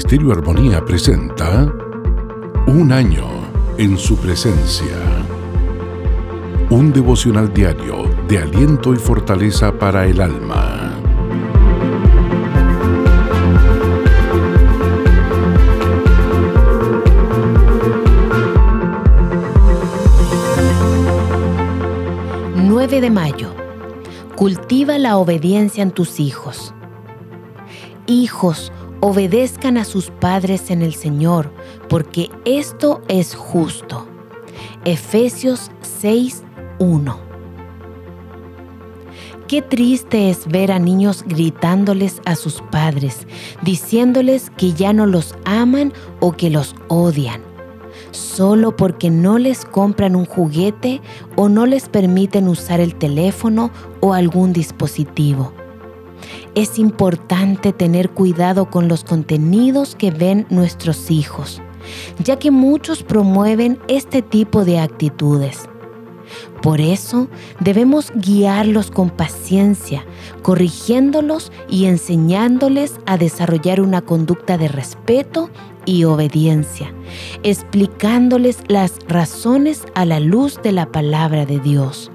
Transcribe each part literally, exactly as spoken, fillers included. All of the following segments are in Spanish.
Ministerio Armonía presenta Un año en su presencia. Un devocional diario de aliento y fortaleza para el alma. nueve de mayo. Cultiva la obediencia en tus hijos. Hijos, obedezcan a sus padres en el Señor, porque esto es justo. Efesios seis, uno. Qué triste es ver a niños gritándoles a sus padres, diciéndoles que ya no los aman o que los odian, solo porque no les compran un juguete o no les permiten usar el teléfono o algún dispositivo. Es importante tener cuidado con los contenidos que ven nuestros hijos, ya que muchos promueven este tipo de actitudes. Por eso, debemos guiarlos con paciencia, corrigiéndolos y enseñándoles a desarrollar una conducta de respeto y obediencia, explicándoles las razones a la luz de la palabra de Dios.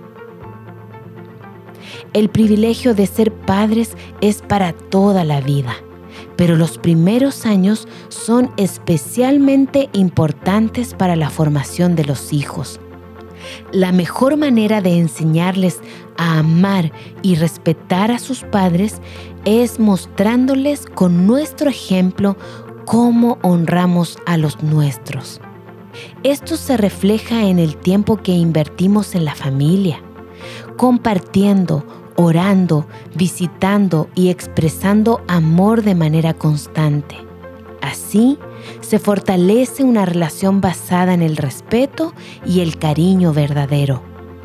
El privilegio de ser padres es para toda la vida, pero los primeros años son especialmente importantes para la formación de los hijos. La mejor manera de enseñarles a amar y respetar a sus padres es mostrándoles con nuestro ejemplo cómo honramos a los nuestros. Esto se refleja en el tiempo que invertimos en la familia, compartiendo, orando, visitando y expresando amor de manera constante. Así, se fortalece una relación basada en el respeto y el cariño verdadero.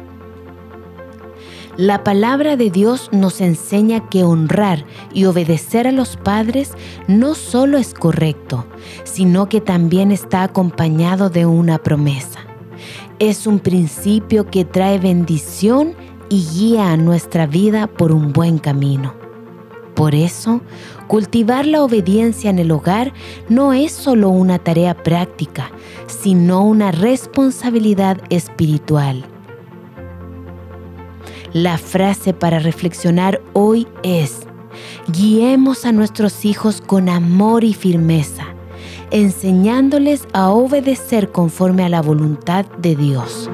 La palabra de Dios nos enseña que honrar y obedecer a los padres no solo es correcto, sino que también está acompañado de una promesa. Es un principio que trae bendición y guía a nuestra vida por un buen camino. Por eso, cultivar la obediencia en el hogar no es solo una tarea práctica, sino una responsabilidad espiritual. La frase para reflexionar hoy es: guiemos a nuestros hijos con amor y firmeza, enseñándoles a obedecer conforme a la voluntad de Dios.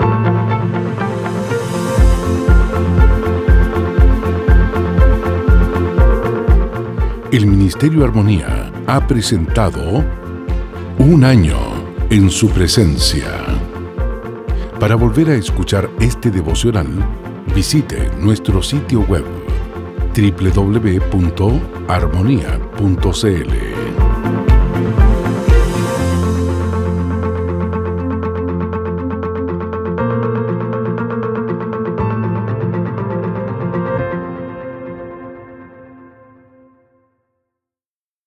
El Ministerio Armonía ha presentado Un año en su presencia. Para volver a escuchar este devocional, visite nuestro sitio web doble u doble u doble u punto armonía punto c l.